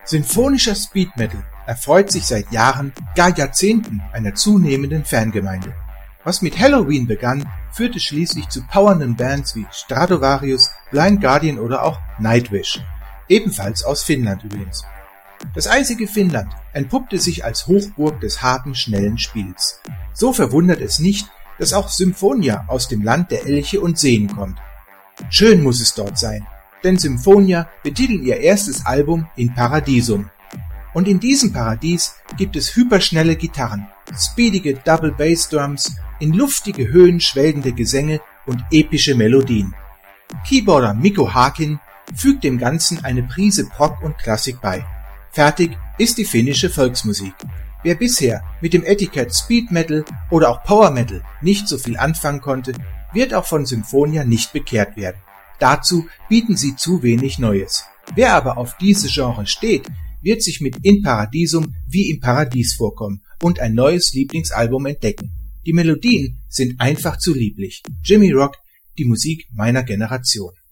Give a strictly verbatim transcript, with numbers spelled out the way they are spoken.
Sinfonischer Speed Metal erfreut sich seit Jahren, gar Jahrzehnten einer zunehmenden Fangemeinde. Was mit Helloween begann, führte schließlich zu powernden Bands wie Stratovarius, Blind Guardian oder auch Nightwish, ebenfalls aus Finnland übrigens. Das eisige Finnland entpuppte sich als Hochburg des harten, schnellen Spiels. So verwundert es nicht, dass auch Symphonia aus dem Land der Elche und Seen kommt. Schön muss es dort sein, denn Symphonia betiteln ihr erstes Album In Paradisum. Und in diesem Paradies gibt es hyperschnelle Gitarren, speedige Double Bass Drums, in luftige Höhen schwelgende Gesänge und epische Melodien. Keyboarder Mikko Hakin fügt dem Ganzen eine Prise Prog und Klassik bei. Fertig ist die finnische Volksmusik. Wer bisher mit dem Etikett Speed Metal oder auch Power Metal nicht so viel anfangen konnte, wird auch von Symphonia nicht bekehrt werden. Dazu bieten sie zu wenig Neues. Wer aber auf diese Genre steht, wird sich mit In Paradisum wie im Paradies vorkommen und ein neues Lieblingsalbum entdecken. Die Melodien sind einfach zu lieblich. Jimmy Rock, die Musik meiner Generation.